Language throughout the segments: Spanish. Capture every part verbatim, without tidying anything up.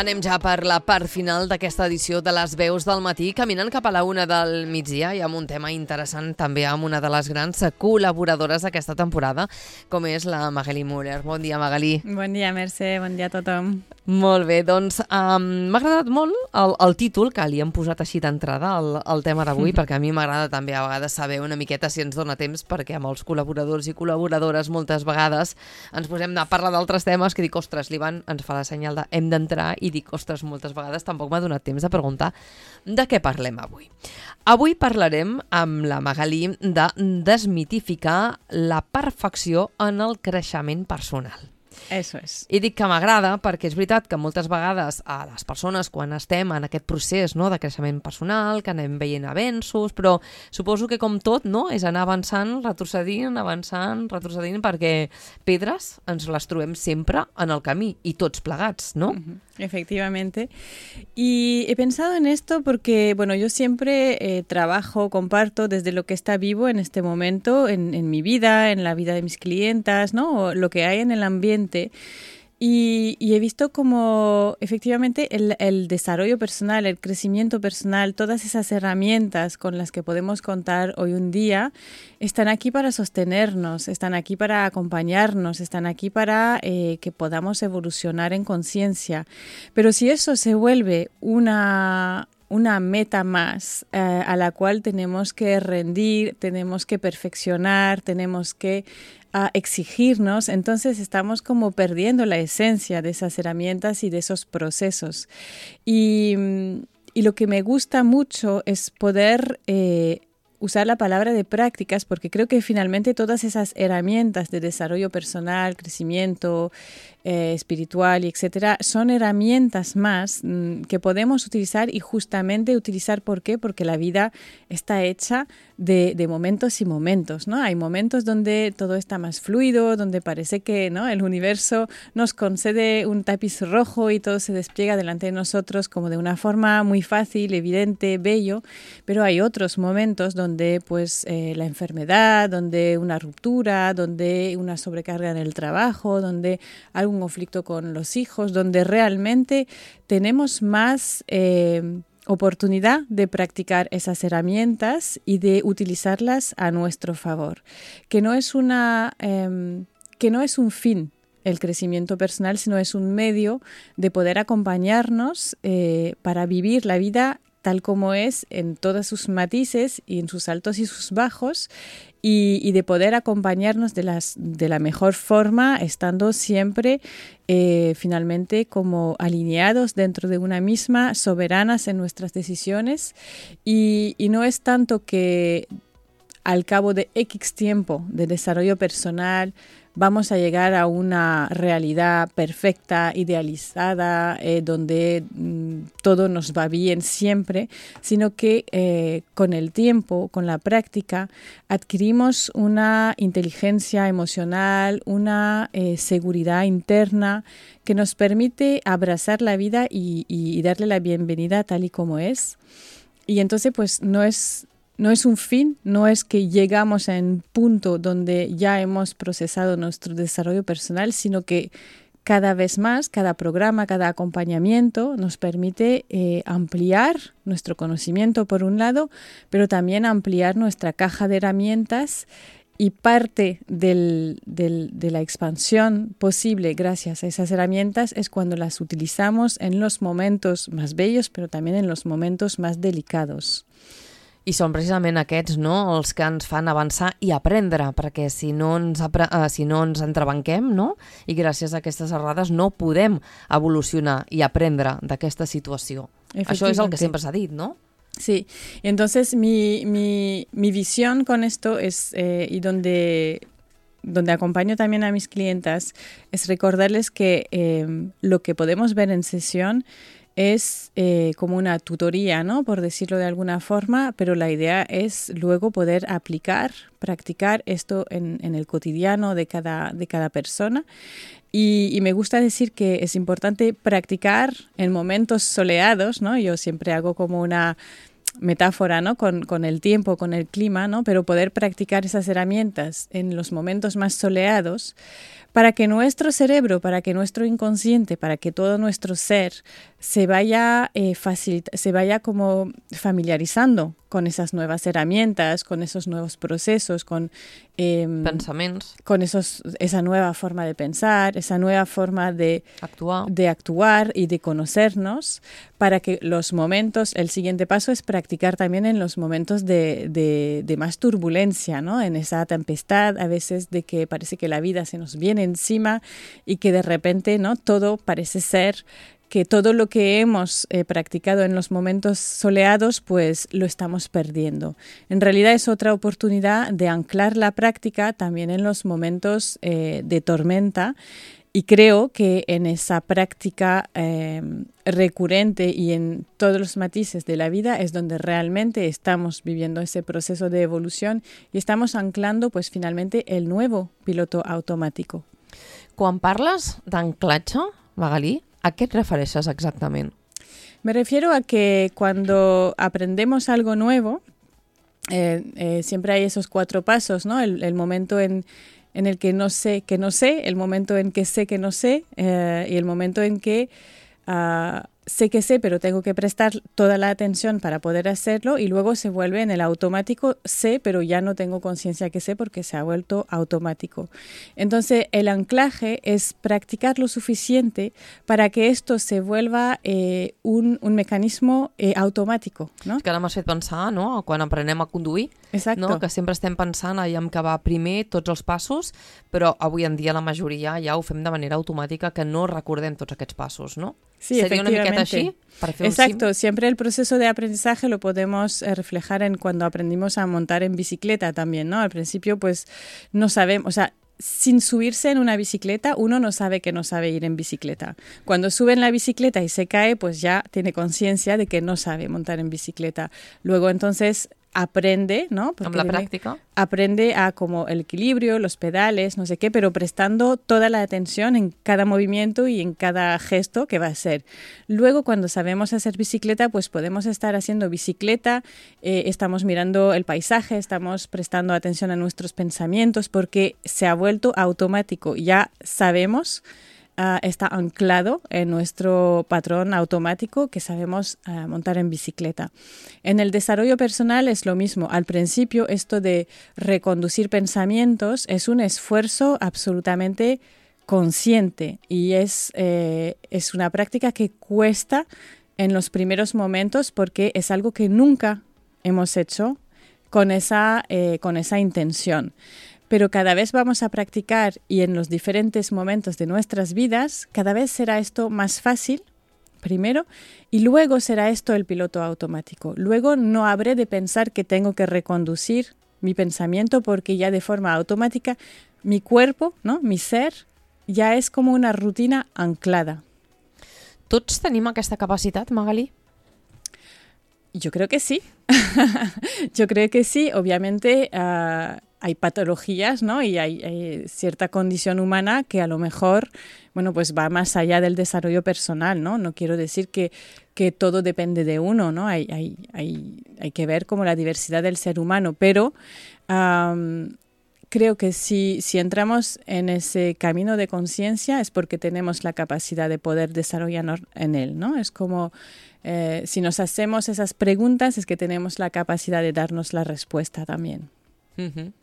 Anem ja per la part final d'aquesta edició de les veus del matí, caminant cap a la una del migdia i amb un tema interessant també amb una de les grans col·laboradores d'aquesta temporada, com és la Magali Müller. Bon dia, Magali. Bon dia, Mercè. Bon dia a tothom. Molt bé, doncs um, m'ha agradat molt el, el títol que li hem posat així d'entrada al, al tema d'avui, perquè a mi m'agrada també a vegades saber una miqueta si ens dona temps, perquè amb els col·laboradors i col·laboradores moltes vegades ens posem a parlar d'altres temes que dic, ostres, l'Ivan ens fa la senyal de hem d'entrar i dic, ostres, moltes vegades tampoc m'ha donat temps de preguntar de què parlem avui. Avui parlarem amb la Magali de desmitificar la perfecció en el creixement personal. Eso es. I dic que m'agrada perquè és veritat que moltes vegades a les persones quan estem en aquest procés, no, de creixement personal, que anem veient avenços, però suposo que com tot, no, és anar avançant, retrocedint, avançant, retrocedint, perquè pedres ens les trobem sempre en el camí i tots plegats, ¿no? Uh-huh. Efectivamente. Y he pensado en esto porque, bueno, yo siempre eh, trabajo, comparto desde lo que está vivo en este momento, en, en mi vida, en la vida de mis clientas, ¿no? O lo que hay en el ambiente. Y, y he visto como efectivamente el, el desarrollo personal, el crecimiento personal, todas esas herramientas con las que podemos contar hoy un día están aquí para sostenernos, están aquí para acompañarnos, están aquí para eh, que podamos evolucionar en conciencia. Pero si eso se vuelve una... una meta más eh, a la cual tenemos que rendir, tenemos que perfeccionar, tenemos que uh, exigirnos, entonces estamos como perdiendo la esencia de esas herramientas y de esos procesos. Y, y lo que me gusta mucho es poder eh, usar la palabra de prácticas, porque creo que finalmente todas esas herramientas de desarrollo personal, crecimiento eh, espiritual y etcétera, son herramientas más mmm, que podemos utilizar y justamente utilizar, ¿por qué? Porque la vida está hecha de, de momentos y momentos, ¿no? Hay momentos donde todo está más fluido, donde parece que, ¿no?, el universo nos concede un tapiz rojo y todo se despliega delante de nosotros como de una forma muy fácil, evidente, bello, pero hay otros momentos donde pues eh, la enfermedad, donde una ruptura, donde una sobrecarga en el trabajo, donde algún conflicto con los hijos, donde realmente tenemos más eh, oportunidad de practicar esas herramientas y de utilizarlas a nuestro favor. Que no es una, eh, que no es un fin el crecimiento personal, sino es un medio de poder acompañarnos eh, para vivir la vida tal como es en todos sus matices y en sus altos y sus bajos, y, y de poder acompañarnos de, las, de la mejor forma, estando siempre eh, finalmente como alineados dentro de una misma, soberanas en nuestras decisiones, y, y no es tanto que al cabo de X tiempo de desarrollo personal vamos a llegar a una realidad perfecta, idealizada, eh, donde mm, todo nos va bien siempre, sino que eh, con el tiempo, con la práctica, adquirimos una inteligencia emocional, una eh, seguridad interna que nos permite abrazar la vida y, y darle la bienvenida tal y como es. Y entonces, pues, no es... No es un fin, no es que llegamos a un punto donde ya hemos procesado nuestro desarrollo personal, sino que cada vez más, cada programa, cada acompañamiento nos permite eh, ampliar nuestro conocimiento por un lado, pero también ampliar nuestra caja de herramientas, y parte del, del, de la expansión posible gracias a esas herramientas es cuando las utilizamos en los momentos más bellos, pero también en los momentos más delicados. I són precisament aquests, no?, els que ens fan avançar i aprendre, perquè si no ens, apre- uh, si no ens entrebanquem, no?, i gràcies a aquestes errades no podem evolucionar i aprendre d'aquesta situació. Això és el que sempre s'ha dit, no? Sí, y entonces mi, mi, mi visión con esto es, eh, y donde, donde acompaño también a mis clientas, es recordarles que eh, lo que podemos ver en sesión es eh, como una tutoría, ¿no?, por decirlo de alguna forma, pero la idea es luego poder aplicar, practicar esto en, en el cotidiano de cada, de cada persona. Y, y me gusta decir que es importante practicar en momentos soleados, ¿no? Yo siempre hago como una metáfora, ¿no? Con, con el tiempo, con el clima, ¿no? Pero poder practicar esas herramientas en los momentos más soleados para que nuestro cerebro, para que nuestro inconsciente, para que todo nuestro ser se vaya, eh, facilita- se vaya como familiarizando con esas nuevas herramientas, con esos nuevos procesos, con, eh, Pensaments, con esos, esa nueva forma de pensar, esa nueva forma de, actuar. de actuar y de conocernos, para que los momentos, el siguiente paso es practicar también en los momentos de, de, de más turbulencia, ¿no? En esa tempestad, a veces de que parece que la vida se nos viene encima y que de repente, ¿no? Todo parece ser que todo lo que hemos eh, practicado en los momentos soleados, pues lo estamos perdiendo. En realidad es otra oportunidad de anclar la práctica también en los momentos eh, de tormenta, y creo que en esa práctica eh, recurrente y en todos los matices de la vida es donde realmente estamos viviendo ese proceso de evolución y estamos anclando pues finalmente el nuevo piloto automático. Quan parles d'anclatge, Magalí, a què et refereixes exactament? Me refiero a que cuando aprendemos algo nuevo, eh, eh, siempre hay esos cuatro pasos, ¿no? El, el momento en, en el que no sé que no sé, el momento en que sé que no sé eh, y el momento en que uh, sé que sé, pero tengo que prestar toda la atención para poder hacerlo, y luego se vuelve en el automático, sé, pero ya no tengo conciencia que sé porque se ha vuelto automático. Entonces, el anclaje es practicar lo suficiente para que esto se vuelva eh, un, un mecanismo eh, automático, ¿no? És que ara m'has fet pensar, no?, quan aprenem a conduir, Exacto. no?, que sempre estem pensant allà que va primer tots els passos, però avui en dia la majoria ja ho fem de manera automàtica, que no recordem tots aquests passos, no? Sí, Seria una miqueta efectivamente. així? Para fer Exacto, un sim? siempre el proceso de aprendizaje lo podemos eh, reflejar en cuando aprendimos a montar en bicicleta también, ¿no? Al principio, pues, no sabemos, o sea, sin subirse en una bicicleta, uno no sabe que no sabe ir en bicicleta. Cuando sube en la bicicleta y se cae, pues ya tiene conciencia de que no sabe montar en bicicleta. Luego, entonces, aprende, ¿no? Porque Amb la tiene- pràctica? aprende a como el equilibrio, los pedales, no sé qué, pero prestando toda la atención en cada movimiento y en cada gesto que va a hacer. Luego, cuando sabemos hacer bicicleta, pues podemos estar haciendo bicicleta, eh, estamos mirando el paisaje, estamos prestando atención a nuestros pensamientos, porque se ha vuelto automático. Ya sabemos, Uh, está anclado en nuestro patrón automático que sabemos uh, montar en bicicleta. En el desarrollo personal es lo mismo. Al principio, esto de reconducir pensamientos es un esfuerzo absolutamente consciente y es, eh, es una práctica que cuesta en los primeros momentos porque es algo que nunca hemos hecho con esa, eh, con esa intención. Pero cada vez vamos a practicar y en los diferentes momentos de nuestras vidas, cada vez será esto más fácil, primero, y luego será esto el piloto automático. Luego no habré de pensar que tengo que reconducir mi pensamiento porque ya de forma automática mi cuerpo, ¿no?, mi ser, ya es como una rutina anclada. Tots tenim aquesta capacitat, Magalí? Yo creo que sí. Yo creo que sí. Obviamente uh, hay patologías, ¿no? Y hay, hay cierta condición humana que a lo mejor, bueno, pues va más allá del desarrollo personal, ¿no? No quiero decir que, que todo depende de uno, ¿no? Hay, hay, hay, hay que ver como la diversidad del ser humano, pero um, creo que si, si entramos en ese camino de conciencia es porque tenemos la capacidad de poder desarrollarnos en él, ¿no? Es como eh, si nos hacemos esas preguntas es que tenemos la capacidad de darnos la respuesta también. Uh-huh.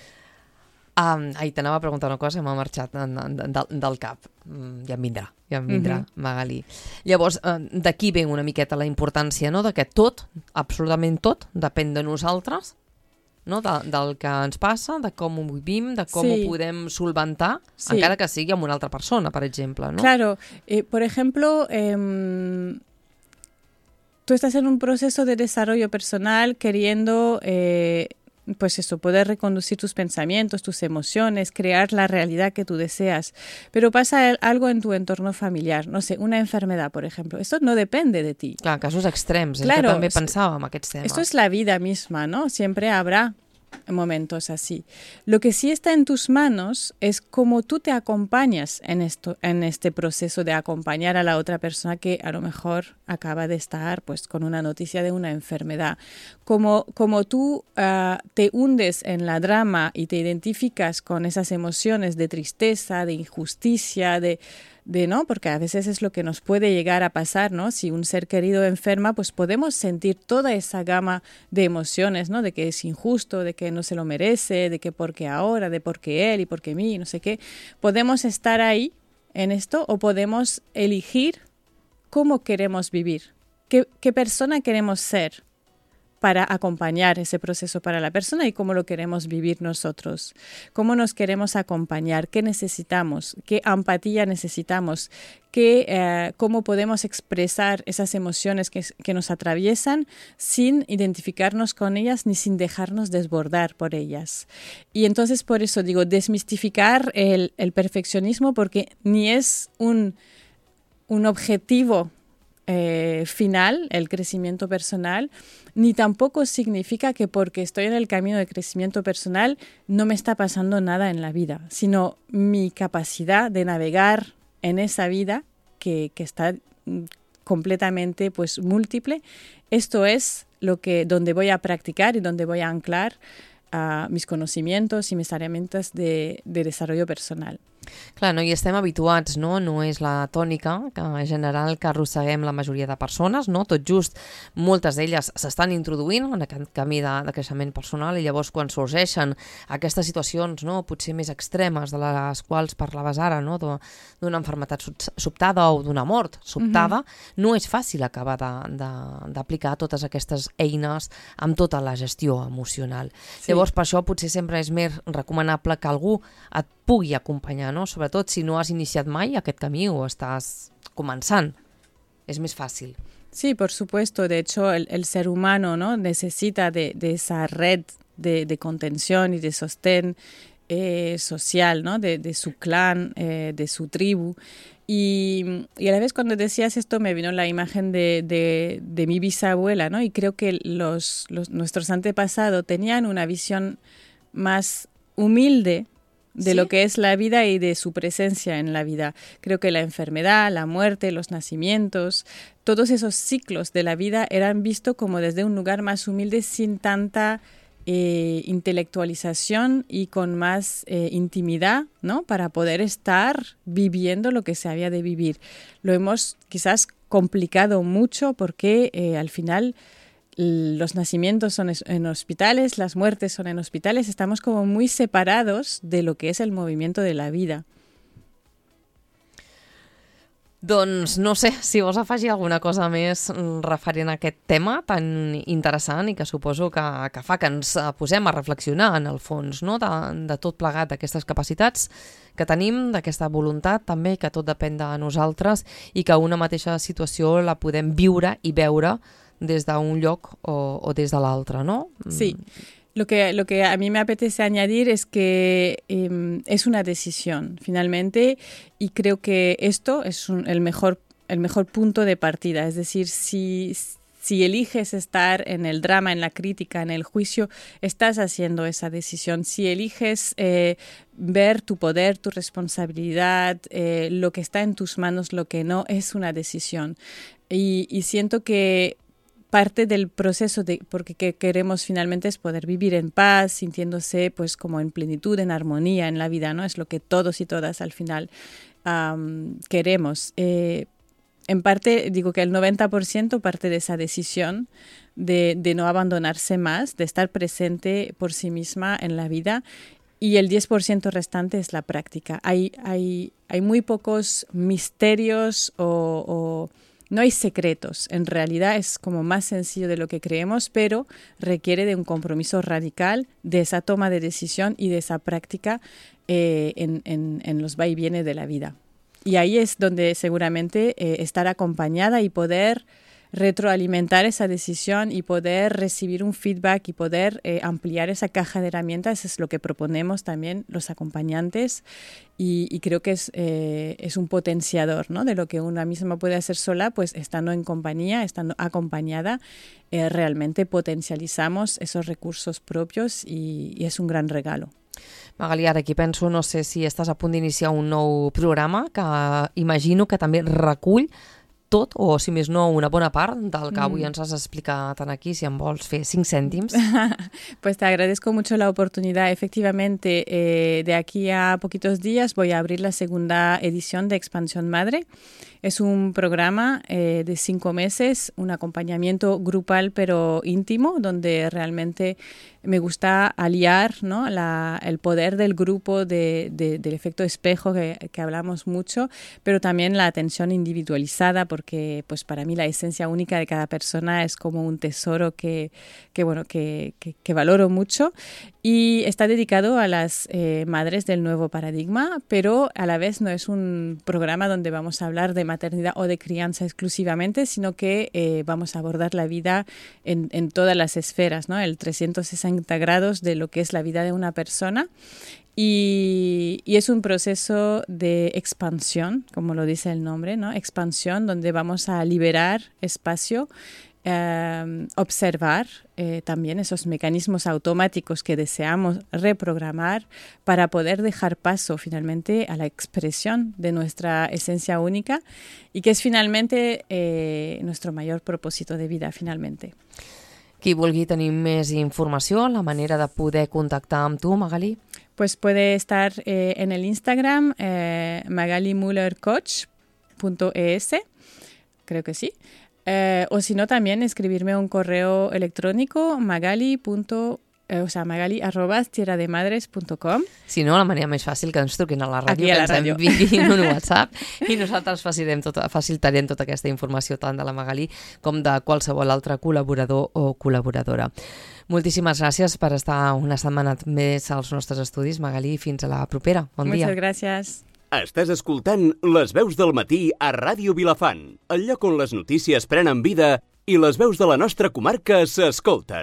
Um, ai, t'anava a preguntar una cosa i m'ha marxat de, de, de, del cap. Mm, ja em vindrà, ja em vindrà, uh-huh. Magalí. Llavors, uh, d'aquí ve una miqueta la importància, no?, de que tot, absolutament tot, depèn de nosaltres, no?, de, del que ens passa, de com ho vivim, de com sí. ho podem solventar, sí. encara que sigui amb una altra persona, per exemple, ¿no? Claro, eh, por ejemplo, eh, tú estás en un proceso de desarrollo personal queriendo, eh, pues eso, poder reconducir tus pensamientos, tus emociones, crear la realidad que tú deseas. Pero pasa algo en tu entorno familiar, no sé, una enfermedad, por ejemplo. Esto no depende de ti. Clar, casos extrems, claro, és que també pensàvem aquests temes. Esto es la vida misma, ¿no? Siempre habrá momentos así. Lo que sí está en tus manos es cómo tú te acompañas en esto, en este proceso de acompañar a la otra persona que a lo mejor acaba de estar pues con una noticia de una enfermedad. Como, como tú uh, te hundes en la drama y te identificas con esas emociones de tristeza, de injusticia, de de no, porque a veces es lo que nos puede llegar a pasar, ¿no? Si un ser querido enferma, pues podemos sentir toda esa gama de emociones, ¿no? De que es injusto, de que no se lo merece, de que por qué ahora, de por qué él y por qué mí, no sé qué. Podemos estar ahí en esto o podemos elegir cómo queremos vivir, qué, qué persona queremos ser para acompañar ese proceso para la persona y cómo lo queremos vivir nosotros, cómo nos queremos acompañar, qué necesitamos, qué empatía necesitamos, qué, eh, cómo podemos expresar esas emociones que, que nos atraviesan sin identificarnos con ellas ni sin dejarnos desbordar por ellas. Y entonces por eso digo, desmistificar el, el perfeccionismo porque ni es un, un objetivo Eh, final, el crecimiento personal, ni tampoco significa que porque estoy en el camino de crecimiento personal no me está pasando nada en la vida, sino mi capacidad de navegar en esa vida que, que está completamente pues múltiple. Esto es lo que, donde voy a practicar y donde voy a anclar uh, mis conocimientos i mis herramientas de, de desarrollo personal. Clar, no hi estem habituats, no? No és la tònica que, en general que arrosseguem la majoria de persones, no? Tot just moltes d'elles s'estan introduint en aquest camí de, de creixement personal i llavors quan sorgeixen aquestes situacions, no? Potser més extremes de les quals parlaves ara, no? D'una malaltia sobtada o d'una mort sobtada, mm-hmm. no és fàcil acabar d'aplicar totes aquestes eines amb tota la gestió emocional. Sí. Llavors, per això potser sempre és més recomanable que algú et pugui acompanyar, no? Sobretot si no has iniciat mai aquest camí o estàs comenzant. Es más fácil. Sí, por supuesto. De hecho, el, el ser humano, ¿no? necesita de, de esa red de, de contención y de sostén eh, social, ¿no? de, de su clan, eh, de su tribu. Y, y a la vez cuando decías esto me vino la imagen de, de, de mi bisabuela, ¿no? Y creo que los, los, nuestros antepasados tenían una visión más humilde de ¿Sí? lo que es la vida y de su presencia en la vida. Creo que la enfermedad, la muerte, los nacimientos, todos esos ciclos de la vida eran vistos como desde un lugar más humilde, sin tanta eh, intelectualización y con más eh, intimidad, ¿no? Para poder estar viviendo lo que se había de vivir. Lo hemos quizás complicado mucho porque eh, al final los nacimientos son en hospitales, las muertes son en hospitales, estamos como muy separados de lo que es el movimiento de la vida. Doncs no sé si vols afegir alguna cosa més referent a aquest tema tan interessant i que suposo que, que fa que ens posem a reflexionar en el fons, no? de, de tot plegat d'aquestes capacitats que tenim, d'aquesta voluntat també, que tot depèn de nosaltres i que una mateixa situació la podem viure i veure des d'un lloc o, o des de l'altre, ¿no? Sí. Lo que, lo que a mí me apetece añadir es que eh, es una decisión, finalmente, y creo que esto es un, el, mejor, el mejor punto de partida. Es decir, si, si eliges estar en el drama, en la crítica, en el juicio, estás haciendo esa decisión. Si eliges eh, ver tu poder, tu responsabilidad, eh, lo que está en tus manos, lo que no, es una decisión. Y, y siento que parte del proceso de porque que queremos finalmente es poder vivir en paz, sintiéndose pues como en plenitud, en armonía en la vida, ¿no? Es lo que todos y todas al final um, queremos. Eh, en parte, digo que el noventa por ciento parte de esa decisión de, de no abandonarse más, de estar presente por sí misma en la vida, y el diez por ciento restante es la práctica. Hay, hay, hay muy pocos misterios o... o no hay secretos, en realidad es como más sencillo de lo que creemos, pero requiere de un compromiso radical, de esa toma de decisión y de esa práctica eh, en, en, en los va y viene de la vida. Y ahí es donde seguramente eh, estar acompañada y poder retroalimentar esa decisión y poder recibir un feedback y poder eh, ampliar esa caja de herramientas es lo que proponemos también los acompañantes y, y creo que es, eh, es un potenciador, ¿no? De lo que una misma puede hacer sola, pues estando en compañía, estando acompañada, eh, realmente potencializamos esos recursos propios y, y és un gran regalo. Magali, ara aquí penso, no sé si estàs a punt d'iniciar un nou programa que imagino que també recull tot, o si més no, una bona part del que avui ens has explicat aquí, si em vols fer cinc cèntims. Pues te agradezco mucho la oportunidad. Efectivamente, eh, de aquí a poquitos días voy a abrir la segunda edición de Expansión Madre. Es un programa eh, de cinco meses, un acompañamiento grupal pero íntimo, donde realmente me gusta aliar, ¿no? la, el poder del grupo, de, de, del efecto espejo que, que hablamos mucho, pero también la atención individualizada, porque pues para mí la esencia única de cada persona es como un tesoro que, que, bueno, que, que, que valoro mucho. Y está dedicado a las eh, madres del nuevo paradigma, pero a la vez no es un programa donde vamos a hablar de maternidad o de crianza exclusivamente, sino que eh, vamos a abordar la vida en, en todas las esferas, ¿no? El trescientos sesenta grados de lo que es la vida de una persona. Y, y es un proceso de expansión, como lo dice el nombre, ¿no? Expansión, donde vamos a liberar espacio, Eh, observar eh, también esos mecanismos automáticos que deseamos reprogramar para poder dejar paso finalmente a la expresión de nuestra esencia única y que es finalmente eh, nuestro mayor propósito de vida finalmente. Qui vulgui tenir més informació, la manera de poder contactar amb tu, Magali? Pues puede estar eh, en el Instagram eh, magali muller coach punto e s, creo que sí. Eh, o si no, también escribirme un correo electrónico magali. Eh, o sea, magali arroba tierra de madres punto com. Si no, la manera més fàcil que ens truquin a la ràdio, Aquí a la que ens ràdio. enviïn un WhatsApp i nosaltres facilitarem tota, facilitarem tota aquesta informació tant de la Magali com de qualsevol altre col·laborador o col·laboradora. Moltíssimes gràcies per estar una setmana més als nostres estudis, Magali, i fins a la propera. Bon dia. Muchas gracias. Estàs escoltant Les veus del matí a Ràdio Vilafant, el lloc on les notícies prenen vida i les veus de la nostra comarca s'escolten.